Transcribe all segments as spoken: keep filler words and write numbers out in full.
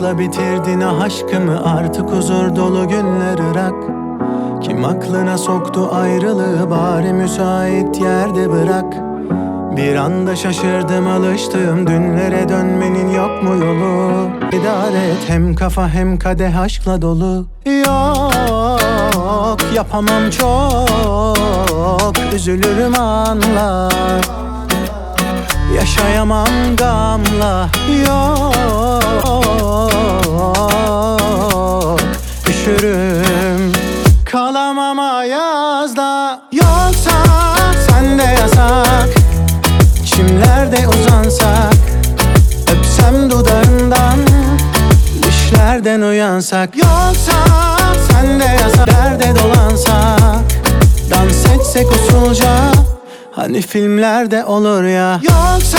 aşkla bitirdin ah aşkımı, artık huzur dolu günler ırak. Kim aklına soktu ayrılığı, bari müsait yerde bırak. Bir anda şaşırdım alıştığım dünlere, dönmenin yok mu yolu? İdare et, hem kafa hem kadeh aşkla dolu. Yok yapamam çok, üzülürüm anla. Yaşayamam gamla, yok üşürüm, kalamam ayazda. Yoksa sende yasak, çimlerde uzansak, öpsem dudağından, düşlerden uyansak. Yoksa sende yasak, derde dolansak, dans etsek usulca, hani filmlerde olur ya. Yoksa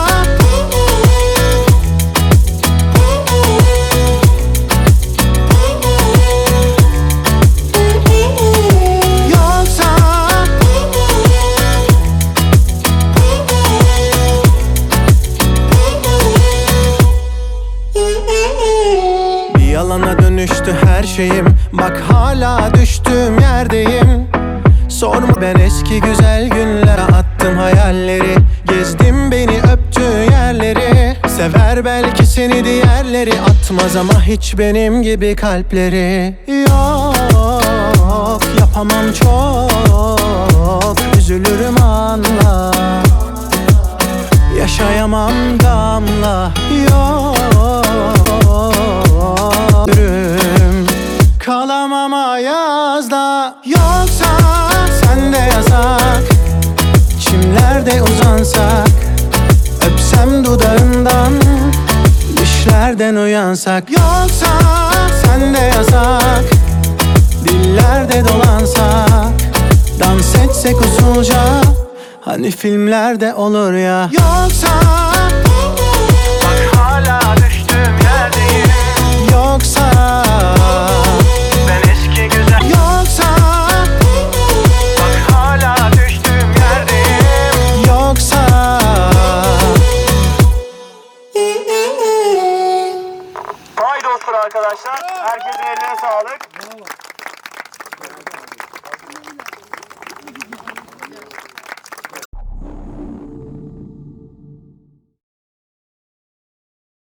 Yoksa bir yalana dönüştü her şeyim, bak hala düştüğüm yerdeyim. Sorma, ben eski güzel günlere attım hayalleri, gezdim beni öptüğü yerleri. Sever belki seni diğerleri, atmaz ama hiç benim gibi kalpleri. Yok yapamam çok, üzülürüm anla. Yaşayamam gamla, yok üzülürüm, kalamam ayazda. Yoksa sende yasak, çimlerde uzansak, öpsem dudağından, düşlerden uyansak. Yoksa sende yasak, dillerde dolansak, dans etsek usulca, hani filmlerde olur ya. Yoksa bak hala düştüğüm yerdeyim. Yoksa ben eski güzel. Yoksa bak hala düştüğüm yerdeyim. Yoksa Haydi olsun arkadaşlar. Herkesin eline sağlık.